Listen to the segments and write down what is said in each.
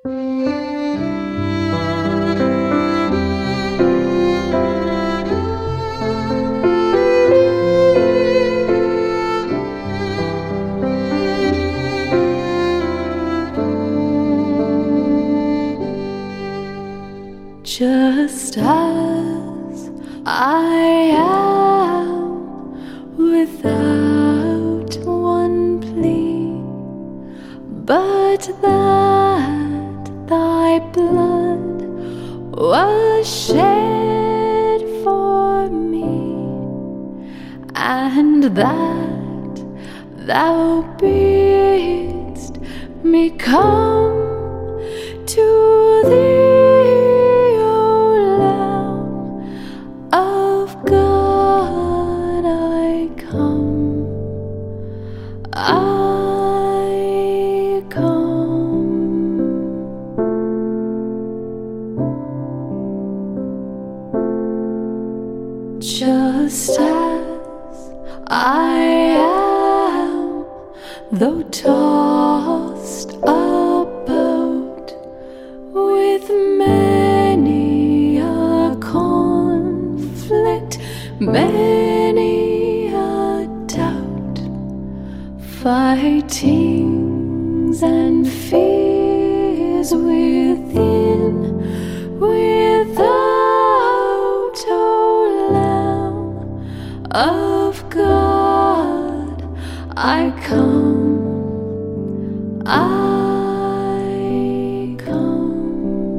Just as I am, without one plea, but that thy blood was shed for me, and that thou bidst me come to thee. I come. Just as I am, though tossed about with many a conflict, many a doubt, fightings and fears within, without, O Lamb of God, I come, I come.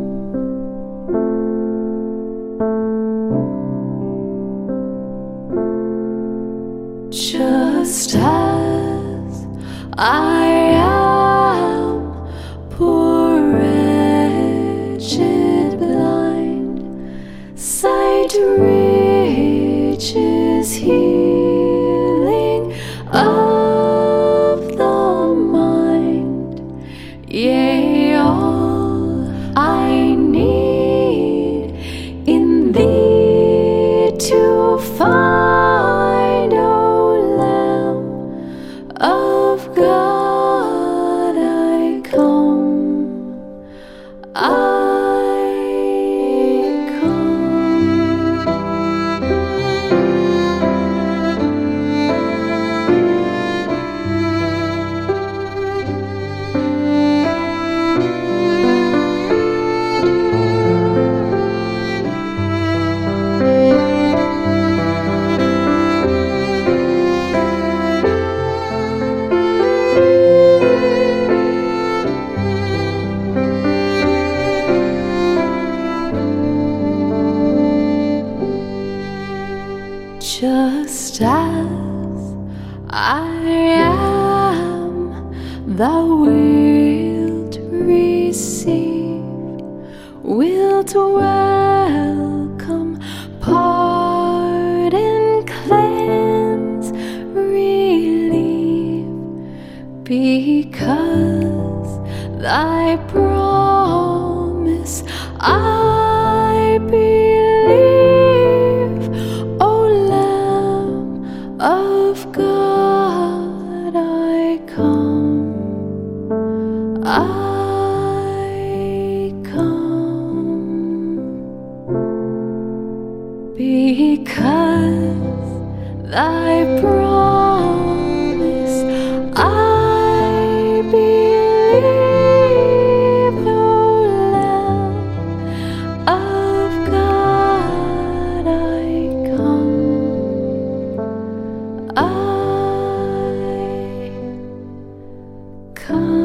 Just as I am, poor, wretched, blind, sight riches healing of the mind, yea, all I need in thee to find, O Lamb of God, I come, I come. Just as I am, thou wilt receive, wilt welcome, pardon, cleanse, relieve, because thy promise I believe, O Lamb of God, I come, I come, because thy promise I believe, O Lamb of God, I come, I come.